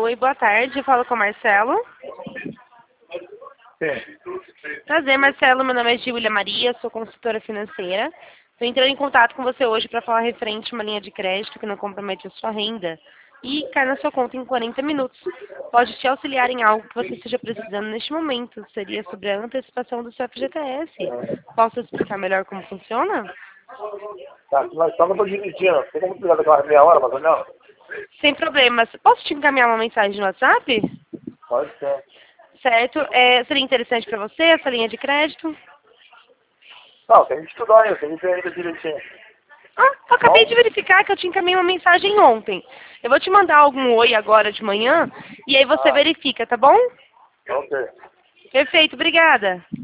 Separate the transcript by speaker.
Speaker 1: Oi, boa tarde. Eu falo com o Marcelo.
Speaker 2: Sim.
Speaker 1: Prazer, Marcelo. Meu nome é Giulia Maria, sou consultora financeira. Estou entrando em contato com você hoje para falar referente a uma linha de crédito que não compromete a sua renda e cai na sua conta em 40 minutos. Pode te auxiliar em algo que você esteja precisando neste momento. Seria sobre a antecipação do seu FGTS. Posso explicar melhor como funciona?
Speaker 2: Tá, mas só que eu tô dirigindo. Tem como precisar daquela meia hora, mais ou menos?
Speaker 1: Sem problemas. Posso te encaminhar uma mensagem no WhatsApp?
Speaker 2: Pode ser.
Speaker 1: Certo. Seria interessante para você essa linha de crédito?
Speaker 2: Não, tem que estudar ainda, tem que ver ainda direitinho.
Speaker 1: Ah, eu acabei de verificar que eu te encaminhei uma mensagem ontem. Eu vou te mandar algum oi agora de manhã e aí você verifica, tá bom?
Speaker 2: Ok.
Speaker 1: Perfeito, obrigada.